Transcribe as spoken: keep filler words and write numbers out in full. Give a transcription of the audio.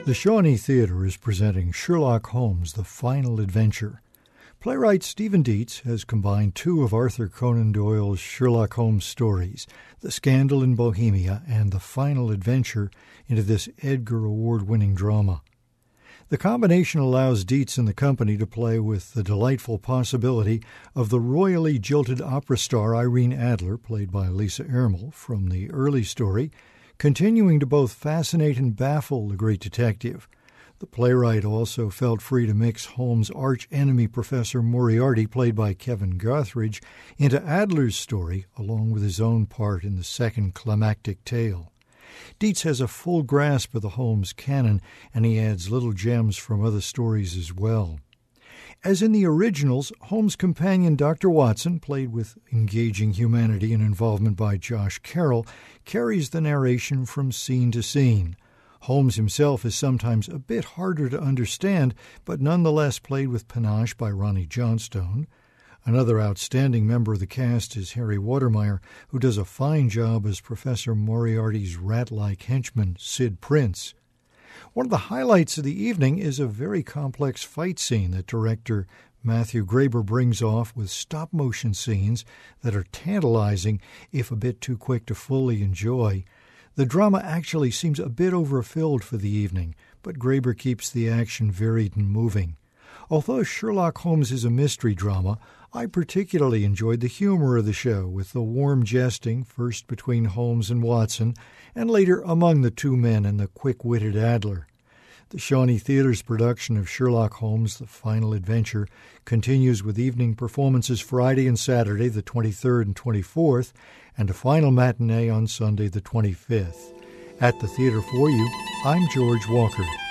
The Shawnee Theatre is presenting Sherlock Holmes, The Final Adventure. Playwright Stephen Dietz has combined two of Arthur Conan Doyle's Sherlock Holmes stories, The Scandal in Bohemia and The Final Adventure, into this Edgar Award-winning drama. The combination allows Dietz and the company to play with the delightful possibility of the royally jilted opera star Irene Adler, played by Lisa Ermel, from the early story, continuing to both fascinate and baffle the great detective. The playwright also felt free to mix Holmes' arch-enemy Professor Moriarty, played by Kevin Guthridge, into Adler's story, along with his own part in the second climactic tale. Dietz has a full grasp of the Holmes canon, and he adds little gems from other stories as well. As in the originals, Holmes' companion Doctor Watson, played with engaging humanity and involvement by Josh Carroll, carries the narration from scene to scene. Holmes himself is sometimes a bit harder to understand, but nonetheless played with panache by Ronnie Johnstone. Another outstanding member of the cast is Harry Watermeyer, who does a fine job as Professor Moriarty's rat-like henchman, Sid Prince. One of the highlights of the evening is a very complex fight scene that director Matthew Graber brings off with stop-motion scenes that are tantalizing, if a bit too quick to fully enjoy. The drama actually seems a bit overfilled for the evening, but Graber keeps the action varied and moving. Although Sherlock Holmes is a mystery drama, I particularly enjoyed the humor of the show, with the warm jesting, first between Holmes and Watson, and later among the two men and the quick-witted Adler. The Shawnee Theatre's production of Sherlock Holmes, The Final Adventure, continues with evening performances Friday and Saturday, the twenty-third and twenty-fourth, and a final matinee on Sunday, the twenty-fifth. At the theater for you, I'm George Walker.